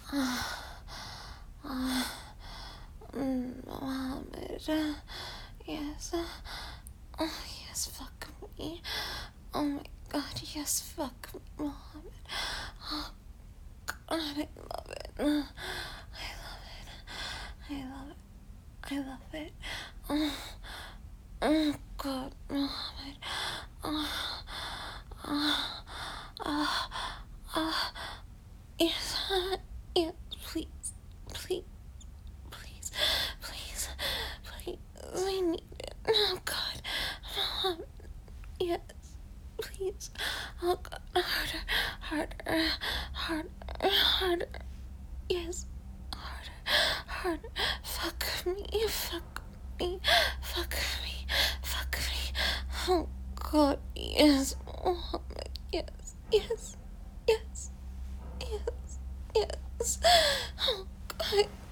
Mohammed, yes, yes, fuck me. Oh my god, yes, fuck me, Mohammed. Oh god, I love it. I love it. I love it. I love it. Oh god, Mohammed. Oh, oh, oh, oh. Yes, yes, please, please, please, please, please, I need it. Oh God, Mom, yes, please. Oh God, harder, harder, harder, harder. Yes, harder, harder. Fuck me, fuck me, fuck me, fuck me. Oh God, yes, Mom, yes, yes, yes, yes, yes. Oh God.